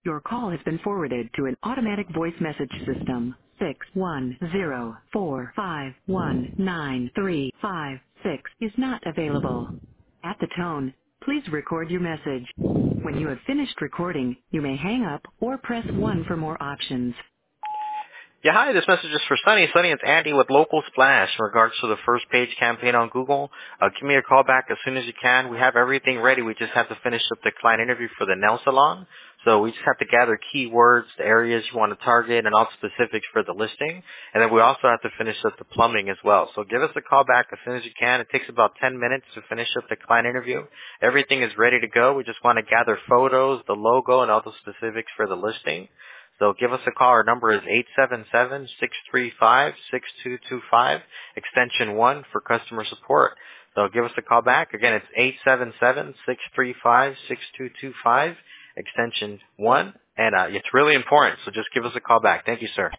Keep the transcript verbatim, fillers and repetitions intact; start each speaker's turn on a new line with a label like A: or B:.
A: Your call has been forwarded to an automatic voice message system. Six one zero four five one nine three five six is not available. At the tone, please record your message. When you have finished recording, you may hang up or press one for more options.
B: Yeah, hi, this message is for Sunny. Sunny, it's Andy with Local Splash in regards to the first page campaign on Google. Uh, give me a call back as soon as you can. We have everything ready. We just have to finish up the client interview for the nail salon. So we just have to gather keywords, the areas you want to target, and all the specifics for the listing. And then we also have to finish up the plumbing as well. So give us a call back as soon as you can. It takes about ten minutes to finish up the client interview. Everything is ready to go. We just want to gather photos, the logo, and all the specifics for the listing. So give us a call. Our number is eight seven seven, six three five, six two two five, extension one for customer support. So give us a call back. Again, it's eight seven seven, six three five, six two two five, extension one. And uh, it's really important, so just give us a call back. Thank you, sir.